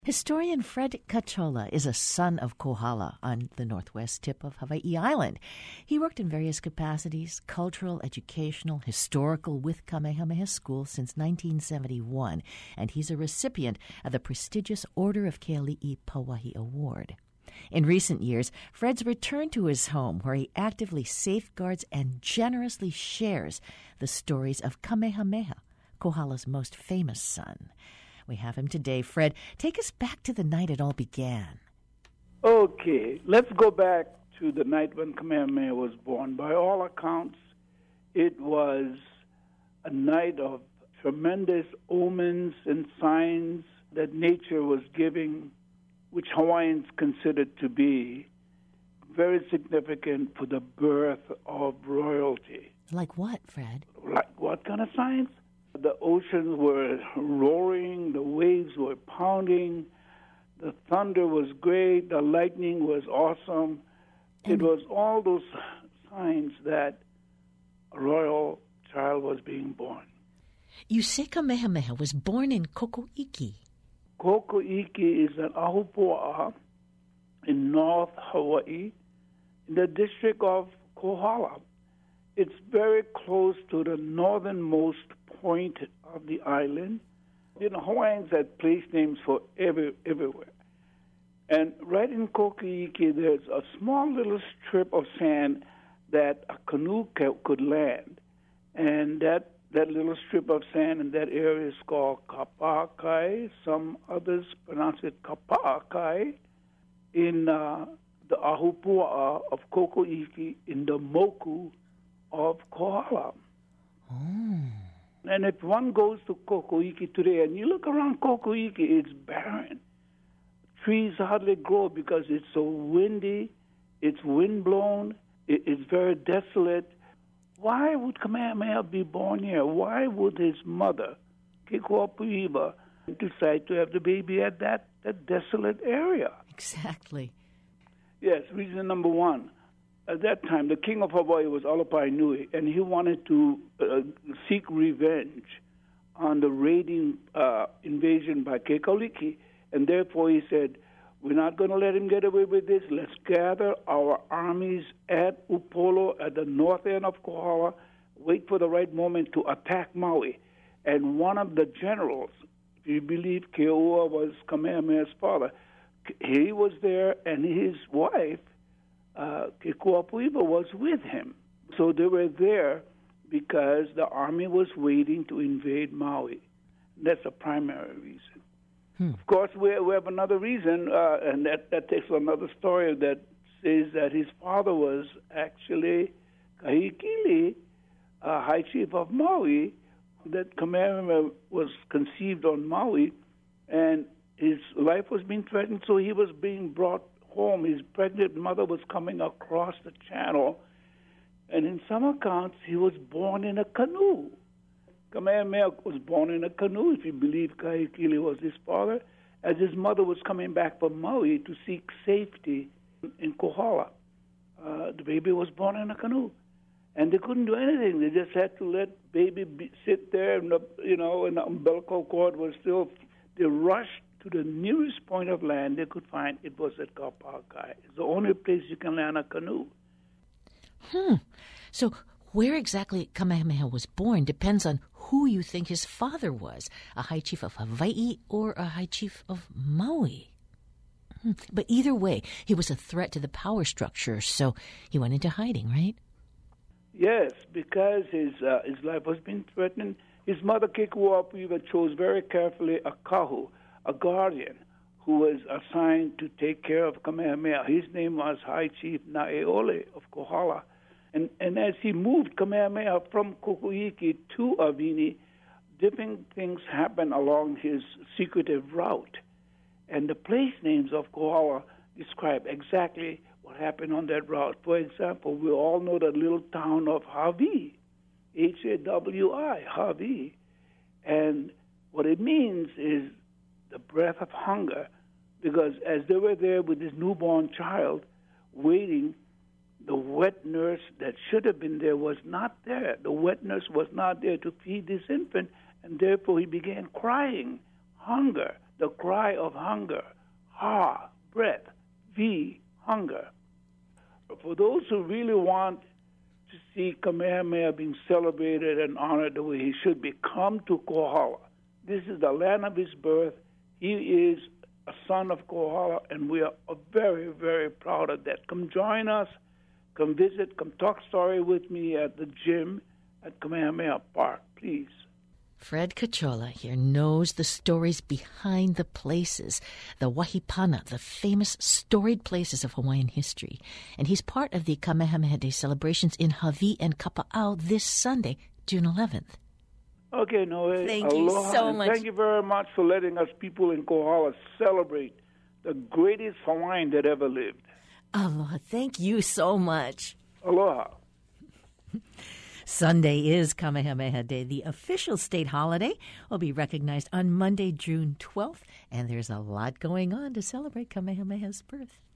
Historian Fred Cachola is a son of Kohala on the northwest tip of Hawaii Island. He worked in various capacities, cultural, educational, historical, with Kamehameha School since 1971, and he's a recipient of the prestigious Order of Keali'i Pauahi Award. In recent years, Fred's returned to his home where he actively safeguards and generously shares the stories of Kamehameha, Kohala's most famous son. We have him today. Fred, take us back to the night it all began. Okay, let's go back to the night when Kamehameha was born. By all accounts, it was a night of tremendous omens and signs that nature was giving, which Hawaiians considered to be very significant for the birth of royalty. Like what, Fred? Like what kind of signs? The oceans were roaring, the waves were pounding, the thunder was great, the lightning was awesome. It was all those signs that a royal child was being born. You say Kamehameha was born in Koko'iki. Koko'iki is an ahupua'a in North Hawaii, in the district of Kohala. It's very close to the northernmost point of the island. You know, Hawaiians had place names for everywhere. And right in Koko'iki, there's a small little strip of sand that a canoe could land. And that little strip of sand in that area is called Kapa'akai. Some others pronounce it Kapa'akai. In the Ahupua'a of Koko'iki, in the Moku of Kohala. Oh. And if one goes to Koko'iki today and you look around Koko'iki, it's barren. Trees hardly grow because it's so windy, it's windblown, it's very desolate. Why would Kamehameha be born here? Why would his mother, Kekuapuiwa, decide to have the baby at that desolate area? Exactly. Yes, reason number one. At that time, the king of Hawaii was Alopai Nui, and he wanted to seek revenge on the raiding invasion by Kekaliki, and therefore he said, we're not going to let him get away with this. Let's gather our armies at Upolu, at the north end of Kohala, wait for the right moment to attack Maui. And one of the generals, if you believe Keoua was Kamehameha's father, he was there, and his wife, Kekuapuiwa, was with him. So they were there because the army was waiting to invade Maui. That's a primary reason. Of course, we have another reason, and that takes another story that says that his father was actually Kahikili, High Chief of Maui, that Kamehameha was conceived on Maui, and his life was being threatened, so he was being brought home. His pregnant mother was coming across the channel, and in some accounts, he was born in a canoe. Kamehameha was born in a canoe, if you believe Kahikili was his father, as his mother was coming back from Maui to seek safety in Kohala. The baby was born in a canoe, and they couldn't do anything. They just had to let baby sit there, and the umbilical cord was still. They rushed to the nearest point of land they could find. It was at Kapa'akai. It's the only place you can land a canoe. So where exactly Kamehameha was born depends on who you think his father was, a high chief of Hawaii or a high chief of Maui. But either way, he was a threat to the power structure, so he went into hiding, right? Yes, because his life was being threatened. His mother, Kekuapuiwa, chose very carefully a kahu, a guardian, who was assigned to take care of Kamehameha. His name was High Chief Naeole of Kohala. And as he moved Kamehameha from Koko'iki to Avini, different things happened along his secretive route. And the place names of Kohala describe exactly what happened on that route. For example, we all know the little town of Hawi, Hawi, Hawi. And what it means is the breath of hunger, because as they were there with this newborn child waiting, the wet nurse that should have been there was not there. The wet nurse was not there to feed this infant, and therefore he began crying, hunger. the cry of hunger. Ha, breath. V, hunger. For those who really want to see Kamehameha being celebrated and honored the way he should be, come to Kohala. This is the land of his birth. He is a son of Kohala, and we are very, very proud of that. Come join us. Come visit. Come talk story with me at the gym at Kamehameha Park, please. Fred Kachola here knows the stories behind the places, the Wahipana, the famous storied places of Hawaiian history. And he's part of the Kamehameha Day celebrations in Hawi and Kapa'au this Sunday, June 11th. Okay, Noe. Thank you so much. Thank you very much for letting us people in Kohala celebrate the greatest Hawaiian that ever lived. Aloha. Thank you so much. Aloha. Sunday is Kamehameha Day. The official state holiday will be recognized on Monday, June 12th, and there's a lot going on to celebrate Kamehameha's birth.